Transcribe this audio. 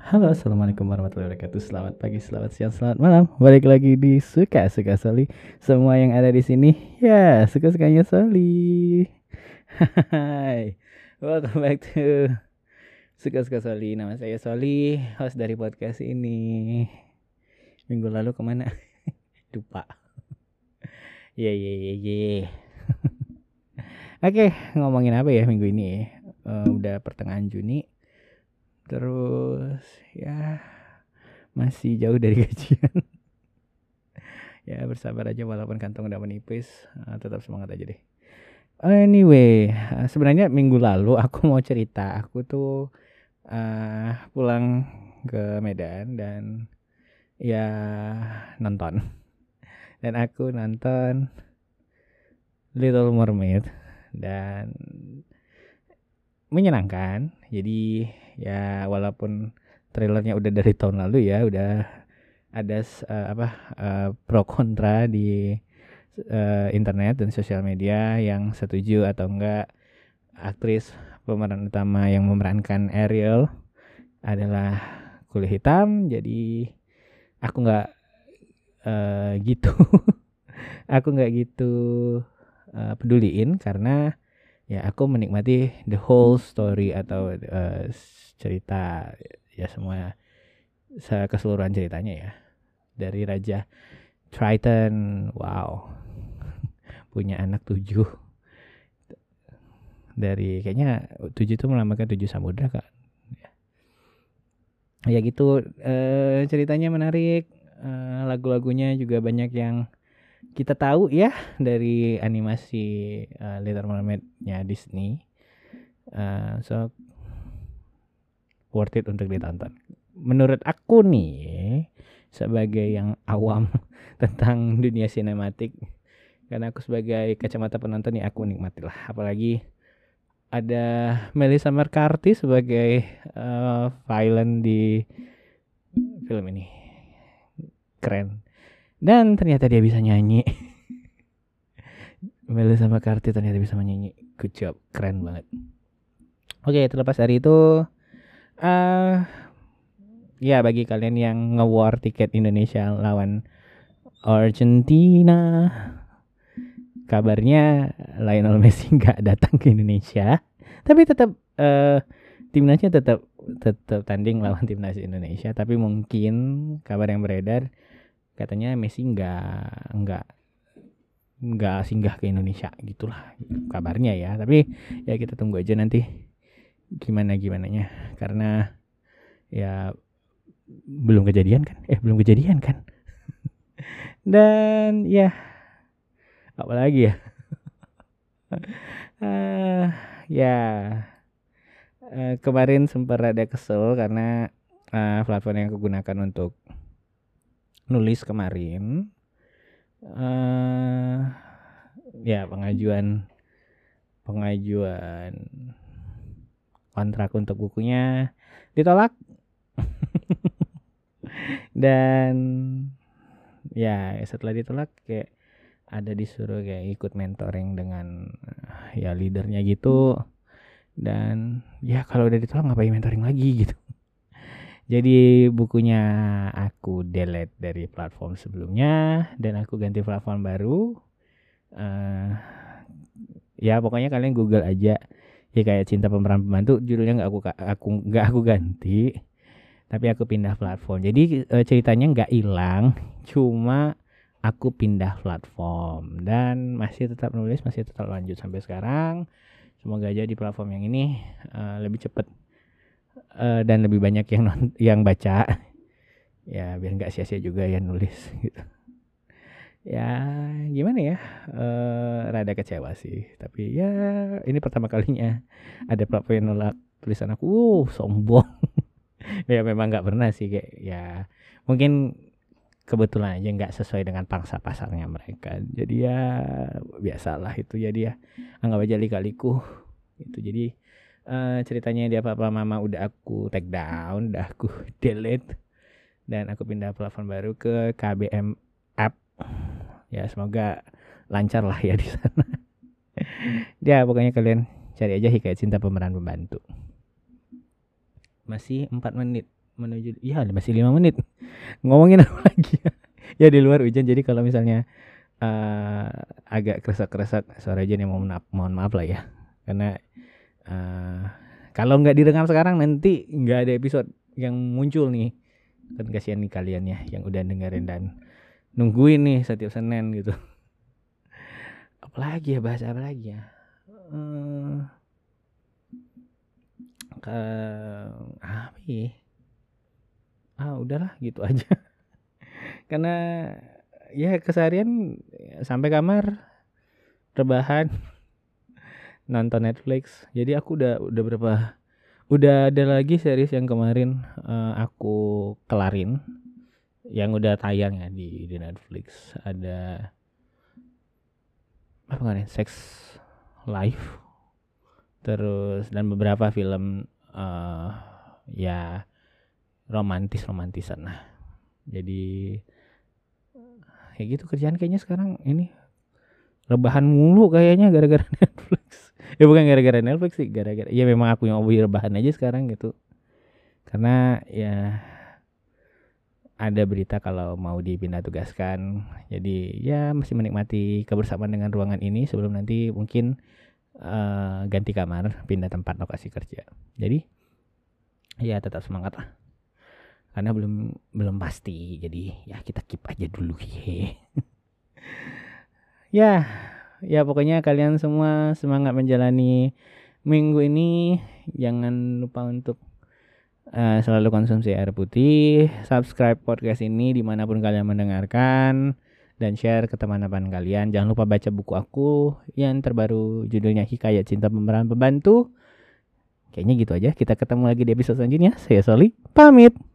Halo, assalamualaikum warahmatullahi wabarakatuh. Selamat pagi, selamat siang, selamat malam. Balik lagi di suka Soli. Semua yang ada di sini, ya suka-sukanya Soli. Hai, welcome back to suka Soli. Nama saya Soli, host dari podcast ini. Minggu lalu kemana? Lupa. Ye. Oke, ngomongin apa ya minggu ini? Udah pertengahan Juni. Terus ya masih jauh dari gajian. Ya bersabar aja walaupun kantong udah menipis, tetap semangat aja deh. Anyway, sebenarnya minggu lalu aku mau cerita, aku tuh pulang ke Medan dan ya nonton. Dan aku nonton Little Mermaid dan menyenangkan. Jadi ya walaupun trailernya udah dari tahun lalu ya, udah ada pro kontra di internet dan sosial media yang setuju atau enggak aktris pemeran utama yang memerankan Ariel adalah kulit hitam. Jadi aku nggak gitu aku nggak gitu peduliin karena ya aku menikmati the whole story atau cerita ya semua keseluruhan ceritanya ya, dari Raja Triton, wow, punya anak 7, dari kayaknya 7 itu melambangkan 7 samudra kan ya gitu. Ceritanya menarik, lagu-lagunya juga banyak yang kita tahu ya dari animasi Little Mermaid-nya Disney. So worth it untuk ditonton menurut aku nih, sebagai yang awam tentang dunia sinematik. Karena aku sebagai kacamata penonton ya aku nikmati lah. Apalagi ada Melissa McCarthy sebagai villain di film ini. Keren. Dan ternyata dia bisa nyanyi. Melissa McCarthy ternyata bisa menyanyi. Good job. Keren banget. Oke, terlepas dari itu, ya bagi kalian yang nge-war tiket Indonesia lawan Argentina, kabarnya Lionel Messi nggak datang ke Indonesia, tapi tetap timnasnya tetap tanding lawan timnas Indonesia. Tapi mungkin kabar yang beredar katanya Messi nggak singgah ke Indonesia, gitulah kabarnya ya. Tapi ya kita tunggu aja nanti gimananya, karena ya belum kejadian kan. Dan ya apalagi ya. Ya kemarin sempat rada kesel karena platform yang aku gunakan untuk nulis kemarin, ya pengajuan kontrak untuk bukunya ditolak. Dan ya setelah ditolak kayak ada disuruh kayak ikut mentoring dengan ya leadernya gitu. Dan ya kalau udah ditolak ngapain mentoring lagi gitu. Jadi bukunya aku delete dari platform sebelumnya dan aku ganti platform baru. Ya pokoknya kalian Google aja ya kayak Cinta Pemeran Pembantu, judulnya nggak aku ganti, tapi aku pindah platform. Jadi ceritanya nggak hilang, cuma aku pindah platform dan masih tetap nulis, masih tetap lanjut sampai sekarang. Semoga aja di platform yang ini lebih cepat dan lebih banyak yang baca. Ya biar nggak sia-sia juga ya nulis gitu. Ya gimana ya, rada kecewa sih. Tapi ya ini pertama kalinya ada platform yang nolak tulisan aku. Sombong. Ya memang nggak pernah sih, kayak ya mungkin kebetulan aja nggak sesuai dengan pangsa pasarnya mereka. Jadi ya biasalah itu ya, dia anggap aja lika-liku itu. Jadi ceritanya dia papa mama udah aku take down, udah aku delete, dan aku pindah platform baru ke KBM App. Ya semoga lancar lah ya di sana. Ya pokoknya kalian cari aja Hikayat Cinta Pemeran Pembantu. Masih 4 menit menuju, iya masih 5 menit. Ngomongin apa lagi ya? Ya di luar hujan, jadi kalau misalnya agak kresek-kresek suara hujan ya mohon maaf lah ya. Karena kalau nggak direkam sekarang nanti nggak ada episode yang muncul nih. Kan kasihan nih kalian ya yang udah dengerin dan nungguin nih setiap Senin gitu. Apalagi ya, bahas apa lagi ya? Apa ya? Udahlah gitu aja. Karena ya keseharian sampai kamar rebahan nonton Netflix. Jadi aku udah ada lagi series yang kemarin aku kelarin yang udah tayang ya di Netflix. Ada apa kemarin, Sex Life, terus dan beberapa film ya romantisan lah. Jadi kayak gitu kerjaan kayaknya sekarang ini, rebahan mulu kayaknya gara-gara Netflix. Ya bukan gara-gara Netflix sih, gara-gara ya memang aku yang hobi rebahan aja sekarang gitu. Karena ya ada berita kalau mau dipindah tugaskan. Jadi ya masih menikmati kebersamaan dengan ruangan ini sebelum nanti mungkin ganti kamar, pindah tempat lokasi kerja. Jadi ya tetap semangat lah. Karena belum pasti. Jadi ya kita keep aja dulu ya. Ya pokoknya kalian semua semangat menjalani minggu ini. Jangan lupa untuk selalu konsumsi air putih, subscribe podcast ini dimanapun kalian mendengarkan, dan share ke teman-teman kalian. Jangan lupa baca buku aku yang terbaru, judulnya Hikayat Cinta Pemeran Pembantu. Kayaknya gitu aja. Kita ketemu lagi di episode selanjutnya. Saya Soli, pamit.